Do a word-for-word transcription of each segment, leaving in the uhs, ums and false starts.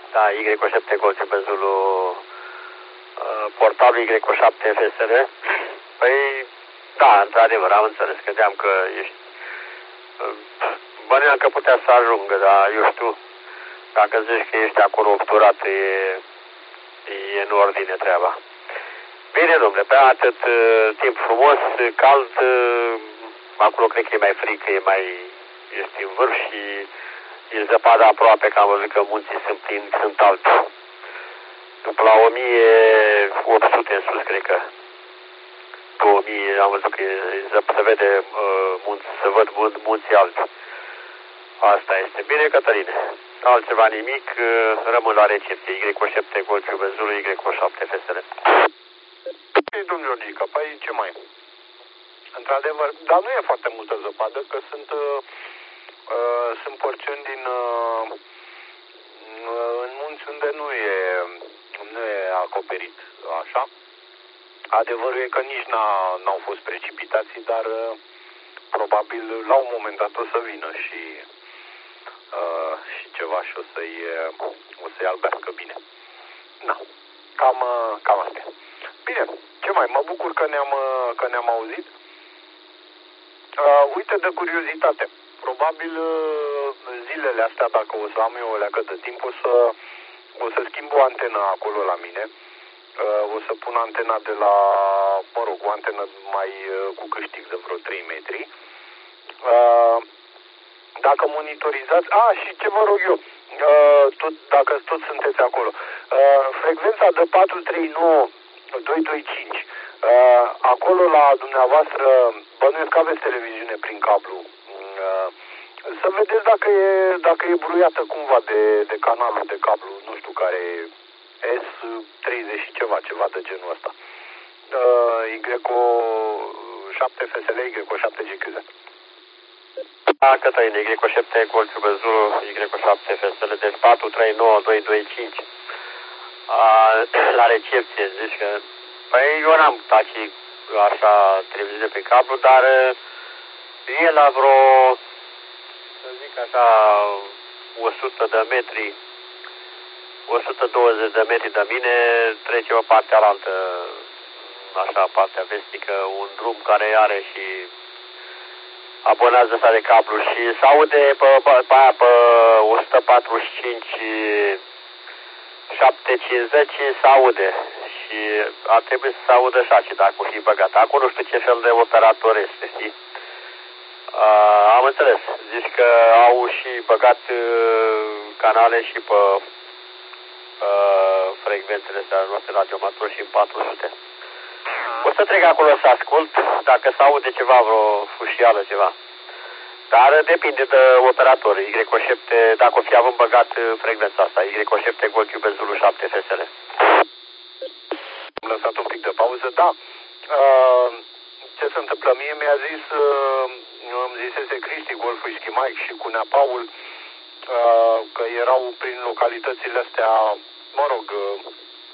Da, Y O șapte Golf pe Zulu, portalul Y O șapte F S R. Păi, da, într-adevăr, am înțeles, credeam că ești... Băneam că putea să ajungă, dar eu știu, dacă zici că ești acolo obturat, e, e în ordine treaba. Bine, domnule, pe atât timp frumos, cald, acolo cred că e mai frig, că e mai, ești în vârf și e zăpadă aproape, că am văzut că munții sunt plini, sunt albi. După la o mie opt sute în sus, cred că. două mii, am văzut că e, se vede uh, munți, se văd munții albi. Asta este. Bine, Cătăline. Altceva nimic, rămân la recepție. Y O șapte Golf Zulu, Y O șapte F S R. Ei, domnul Gica, păi ce mai? Într-adevăr, dar nu e foarte multă zăpadă, că sunt, uh, uh, sunt porțiuni din uh, în munți unde nu e, nu e acoperit așa. Adevărul e că nici n-au fost precipitații, dar uh, probabil la un moment dat o să vină și, uh, și ceva și o să-i, o să-i albească bine. Na, cam, uh, cam astea. Bine, ce mai? Mă bucur că ne-am, că ne-am auzit. Uh, uite, de curiozitate, probabil uh, zilele astea, dacă o să am eu o leacă de timp, o să, o să schimb o antenă acolo la mine. Uh, o să pun antena de la, mă rog, o antenă mai uh, cu câștig de vreo trei metri. Uh, dacă monitorizați, a, și ce vă rog eu, uh, tot, dacă tot sunteți acolo, uh, frecvența de patru trei nouă doi doi cinci, uh, acolo la dumneavoastră, bănuiesc că aveți televiziune prin cablu, uh, să vedeți dacă e, dacă e bruiată cumva de, de canalul de cablu, nu știu care e, S treizeci și ceva, ceva de genul ăsta. Uh, Y O șapte F S L, Y O șapte G Q Z. Da, Cătăline, Y O șapte Golf Zulu, Y O șapte F S L, deci patru trei nouă doi doi cinci. Uh, la recepție, zici că... Păi eu n-am taci așa televiziune pe cablu, dar e la vreo, să zic așa, o sută de metri, o sută douăzeci de metri de mine, trece o partea alaltă, așa, partea vestică, un drum care are și abonează asta de cablu și se aude pe, pe, pe aia pe o sută patruzeci și cinci șapte cincizeci se aude și ar trebui să se audă așa și dacă o fi băgat. Acum nu știu ce fel de operator este, știi? Uh, am înțeles. Zici că au și băgat uh, canale și pe uh, frecvențele astea noastre radioamatori și în patru sute. O să trec acolo să ascult dacă se aude ceva, vreo fușială, ceva. Dar depinde de operator. Y O șapte, dacă o fi având băgat frecvența asta, Y O șapte Golf Zulu șapte F S L. Am lăsat un pic de pauză, da. Uh, ce se întâmplă? Mie mi-a zis, uh, îmi zisese Cristi, Golf Whisky Mike și cu Nea Paul, uh, că erau prin localitățile astea, mă rog, uh,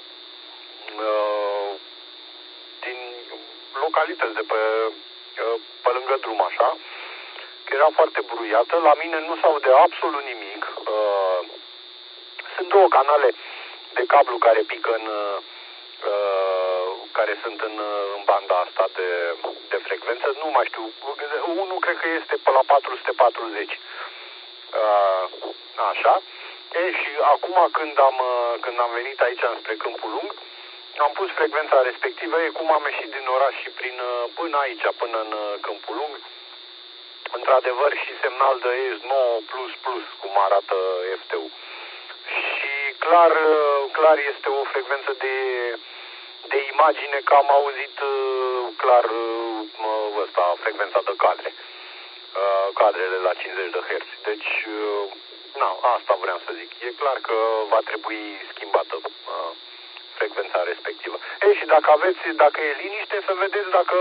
uh, din localități de pe, uh, pe lângă drum, așa, că era foarte bruiată. La mine nu s-aude absolut nimic. Uh, sunt două canale de cablu care pică în, uh, care sunt în, în banda asta de, de frecvență. Nu mai știu. Unul cred că este pe la patru sute patruzeci. Uh, așa. E, și acum când am, când am venit aici înspre Câmpul Lung, am pus frecvența respectivă. E cum am ieșit din oraș și prin, până aici, până în Câmpul Lung, într-adevăr și semnal de E S nouă plus plus, cum arată F T U. Și clar, clar este o frecvență de, de imagine, că am auzit clar ăsta, frecvența de cadre. Cadrele la cincizeci de herți. Deci, na, asta vreau să zic. E clar că va trebui schimbată frecvența respectivă. Ei, și dacă aveți, dacă e liniște, să vedeți dacă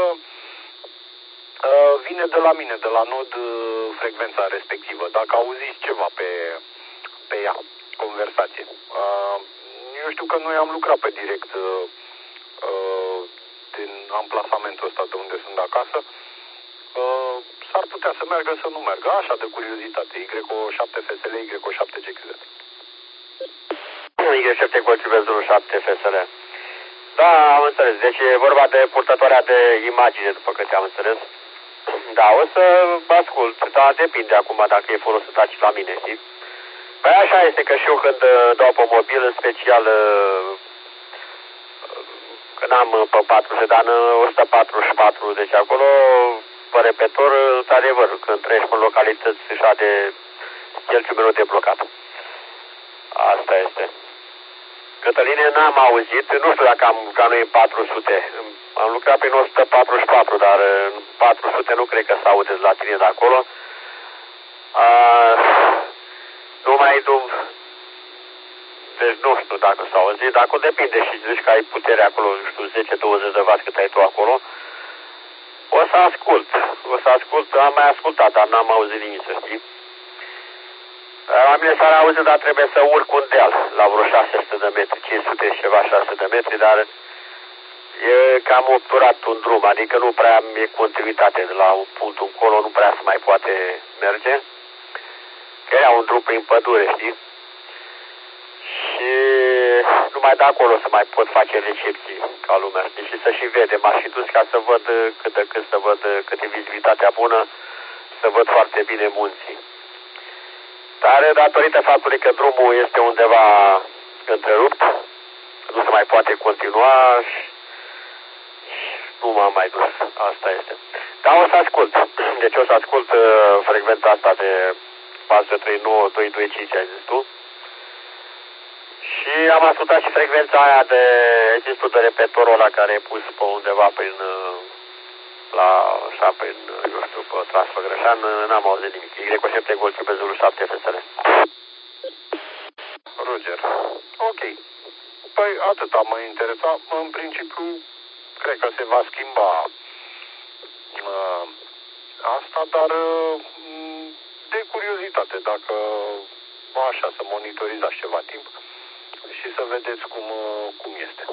vine de la mine, de la nod, frecvența respectivă. Dacă auziți ceva pe, pe ea, conversație. Eu știu că noi am lucrat pe direct din amplasamentul ăsta de unde sunt acasă. S-ar putea să meargă, să nu meargă. Așa, de curiozitate. Y O șapte F S L, Y O șapte G Q Z. Y șapte Golciu șapte F S L. Da, am înțeles. Deci e vorba de purtătoarea de imagine, după câte am înțeles. Da, o să ascult, dar depinde acum dacă e folosit aici la mine, știi? Păi așa este că și eu când dau pe mobil, în special când am pe patru sute, dar în o sută patruzeci și patru, deci acolo, pe repetor, într-adevăr, când treci pe localități așa de cel mereu de blocat. Asta este. Cătăline n-am auzit, nu știu dacă am ca noi patru sute. Am lucrat prin o sută patruzeci și patru, dar în patru sute nu cred că s-aude la tine de acolo. Uh, nu mai dum. Deci nu știu dacă s-a auzit, dar acum depinde și zici că ai putere acolo, nu știu, zece douăzeci de watt cât ai tu acolo. O să ascult, o să ascult, am mai ascultat, dar n-am auzit nimic, să știi. La mine s-ar auzi, dar trebuie să urc un deal la vreo șase sute de metri, cinci sute și ceva, șase sute de metri, dar e cam obturat un drum, adică nu prea e continuitate de la un punct încolo, nu prea se mai poate merge. Că era un drum prin pădure, știi? Și numai de acolo să mai pot face recepții ca lumea, știi? Și să și vede. M-aș fi dus ca să văd cât de cât, să văd cât e vizibilitatea bună, să văd foarte bine munții. Dar datorită faptului că drumul este undeva întrerupt, nu se mai poate continua și nu m-am mai dus. Asta este. Dar o să ascult. Deci o să ascult uh, frecvența asta de patru trei nouă doi doi cinci, ai zis tu. Și am ascultat și frecvența aia de, ai zis tu, de repetorul ăla care e pus pe undeva prin, la, așa, prin, eu știu, pe Transfăgrășan, n-am auzit nimic. Y șapte Golciu pe Zulu șapte F S L. Roger. Ok. Păi atâta mă interesa. În principiu, cred că se va schimba uh, asta, dar uh, de curiozitate, dacă așa, să monitorizați ceva timp și să vedeți cum, uh, cum este.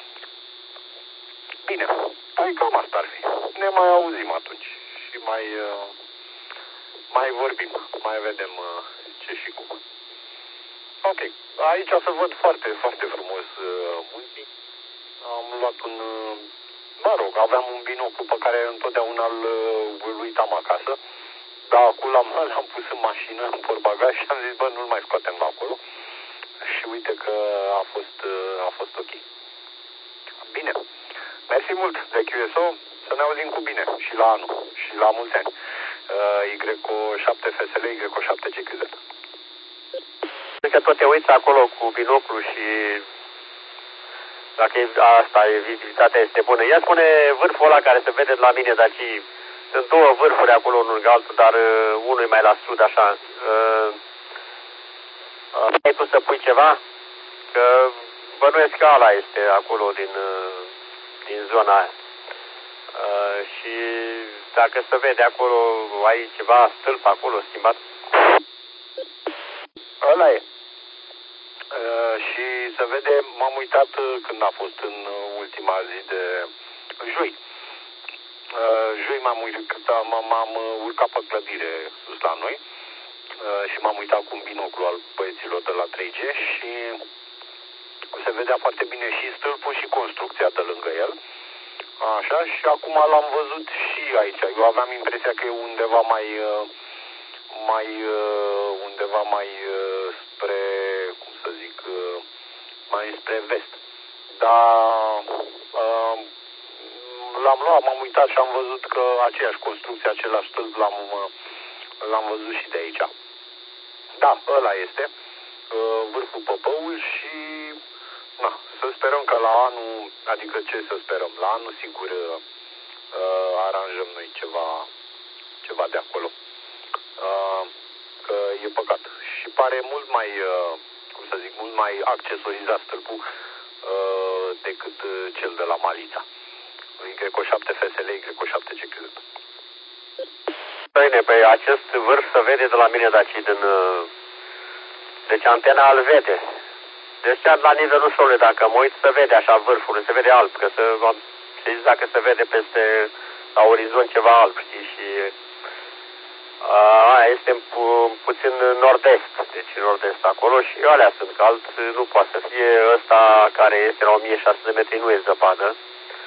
Bine, păi cam asta ar fi. Ne mai auzim atunci și mai, uh, mai vorbim, mai vedem uh, ce și cum. Ok, aici să văd foarte, foarte frumos uh, munții. Am luat un, uh, mă rog, aveam un binoclu pe care întotdeauna îl, îl uitam acasă, dar acum l-am, l-am pus în mașină, în portbagaj și am zis, bă, nu-l mai scoatem la acolo. Și uite că a fost, uh, a fost ok. Bine, mersi mult de Q S O, să ne auzim cu bine și la anul și la mulți ani. Uh, Y șapte F S L, Y șapte C Q Z. Cred că tot te uiți acolo cu binoclu și dacă e, asta e, vizibilitatea este bună. Ia spune vârful ăla care se vede de la mine, dar ci sunt două vârfuri acolo, unul lângă altul, dar uh, unul e mai la sud, așa. Uh, uh, ai tu să pui ceva? Că bănuiesc că ala este acolo din, uh, din zona aia. Uh, și dacă se vede acolo, ai ceva stâlp acolo schimbat? Ăla e. Uh, și se vede, m-am uitat uh, când a fost în uh, ultima zi de joi. Uh, joi m-am urcat, m-am urcat pe clădire sus la noi uh, și m-am uitat cu un binoclu al băieților de la trei G și se vedea foarte bine și stâlpul și construcția de lângă el. Așa, și acum l-am văzut și aici. Eu aveam impresia că e undeva mai, mai undeva mai spre, cum să zic, mai spre vest. Dar l-am luat, m-am uitat și am văzut că aceeași construcție, același stâlp l-am, l-am văzut și de aici. Da, ăla este vârful Păpăul și na, să sperăm că la anul, adică ce să sperăm, la anul sigur uh, aranjăm noi ceva, ceva de acolo. Uh, că e păcat. Și pare mult mai, uh, cum să zic, mult mai accesorizat stâlpul uh, decât uh, cel de la Malița. Y șapte F S L, Y șapte C Q Z. Bine, pe acest vârf se vede de la mine de aici, din, deci antena îl vede. Deci chiar la nivelul solului, dacă mă uit, se vede așa vârful, se vede alb, că se, știți, dacă se vede peste la orizont ceva alb, știi, și Aia este în pu puțin nord-est, deci nord-est acolo și alea sunt, că alt nu poate să fie. Ăsta care este la o mie șase sute de metri nu e zăpadă.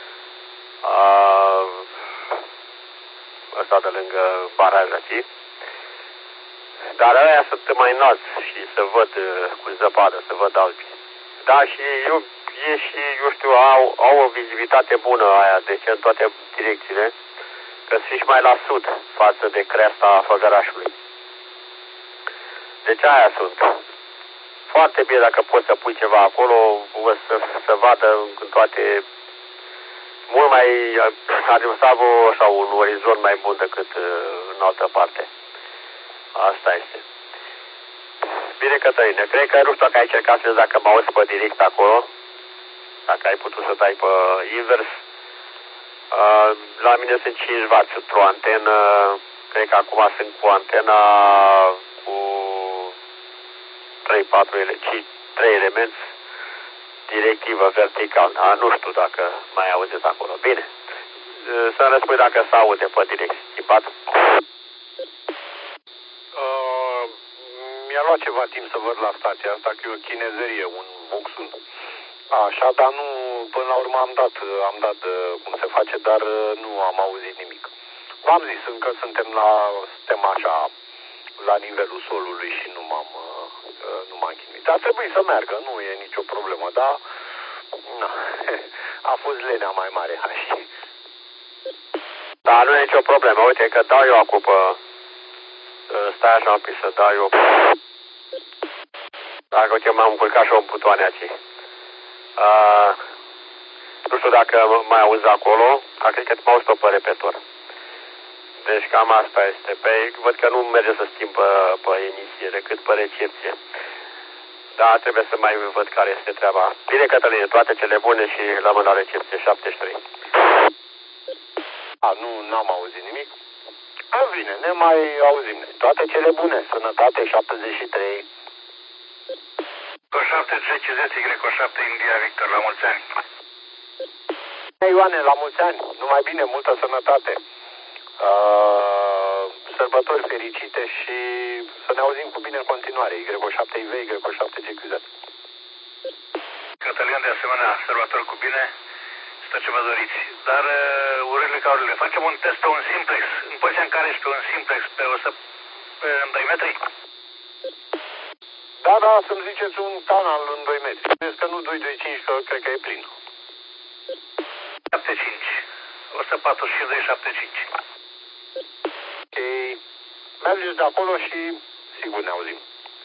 A, ăsta de lângă baraj aici. Dar aia sunt mai înalți și se văd cu zăpadă, se văd albi. Da, și eu, e și, eu știu, au, au o vizibilitate bună aia, deci în toate direcțiile, că sunt și mai la sud față de creasta Făgărașului. Deci aia sunt. Foarte bine dacă poți să pui ceva acolo, o să, să vadă în toate, mult mai, ar avea așa un orizont mai bun decât în altă parte. Asta este. Bine, Cătăline, cred că nu știu dacă ai încercat să vezi dacă mă auzi pe direct acolo, dacă ai putut să dai pe invers. Uh, la mine sunt cinci wați într-o antenă, cred că acum sunt cu antena cu trei patru trei elemente, directivă vertical. Da? Nu știu dacă mai auziți acolo. Bine, uh, să-mi răspui dacă se aude pe direct. Tipat? Mi-a luat ceva timp să văd la stația asta, că e o chinezărie, un boxun. Așa, dar nu, până la urmă am dat, am dat cum se face, dar nu am auzit nimic. V-am zis, încă suntem la, suntem așa, la nivelul solului și nu m-am, nu m-am chinuit. Dar trebuie să meargă, nu e nicio problemă, dar na, a fost lenea mai mare, așa. Da, nu e nicio problemă, uite că dau eu acum pe... Stai așa un pic să dau eu. Dacă uite m-am încurcat și o butoane aici. Uh, nu știu dacă mai auzi acolo, dar cred că m-au auzit-o pe repetor. Deci cam asta este. Pe, văd că nu merge să schimb pe, pe emisie decât pe recepție. Da, trebuie să mai văd care este treaba. Bine, Cătăline, toate cele bune și rămân la recepție șaptezeci și trei. A, nu, n-am auzit nimic. A, bine, ne mai auzim. Toate cele bune. Sănătate șaptezeci și trei. Cu șapte zece zece, Greco șapte India Victor, la mulți ani. Ioane, la mulți ani. Numai bine, multă sănătate. Uh, sărbători fericite și să ne auzim cu bine în continuare. Greco șapte I V, Greco șapte G Q Z. Cătălin, de asemenea, sărbători cu bine. Tot ce vă doriți. Dar uh, urările ca urările. Facem un test pe un simplex. În poziția în care ești pe un simplex pe o să... pe în doi metri? Da, da, să-mi ziceți un canal în doi metri. Crezi că nu doi doi cinci, că cred că e plin. șapte cinci. o sută patruzeci și doi șapte cinci. Ok. Mergeți de acolo și sigur ne auzim.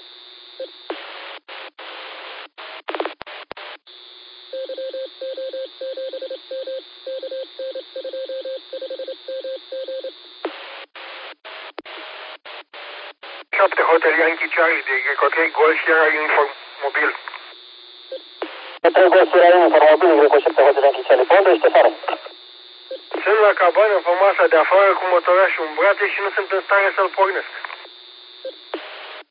șapte Hotel Yankee Charlie de Greco trei Golf Sierra Uniform Mobil. trei Golf Sierra Uniform Mobil, Greco șapte Hotel Yankee Charlie. Pe unde ești afară? Sunt la cabană pe masa de afară cu motorașul în brațe și nu sunt în stare să-l pornesc.